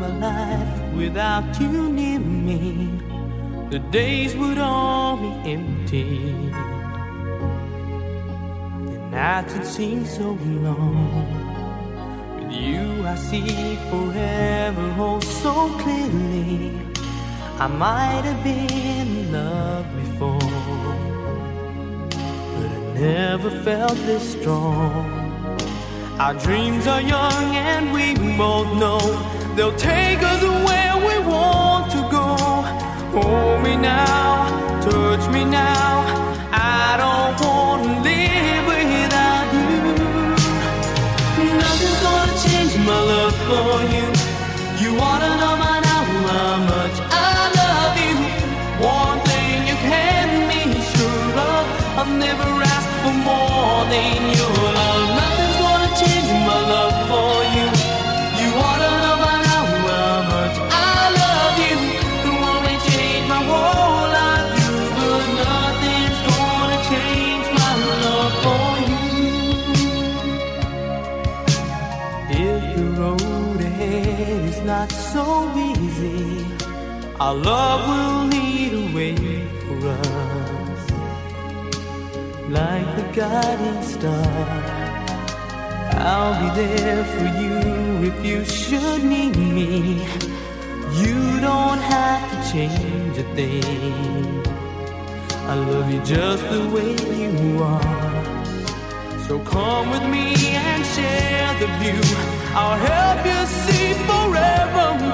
life without you near me, the days would all be empty. The nights would seem so long. With you I see forever oh so clearly. I might have been in love before, but I never felt this strong. Our dreams are young and we both know they'll take us where we want to go. Hold me now, touch me now, I don't want to live without you. Nothing's gonna change my love for you. You wanna know by now how much I love you. One thing you can be sure of, I've never asked for more than your love. Nothing's gonna change my love for you. You wanna know by now how much I love you. It won't change my whole life, but nothing's gonna change my love for you. If the road ahead is not so easy, our love will lead a way for us, like the guiding star. I'll be there for you if you should need me. You don't have to change a thing. I love you just the way you are. So come with me and share the view. I'll help you see forever.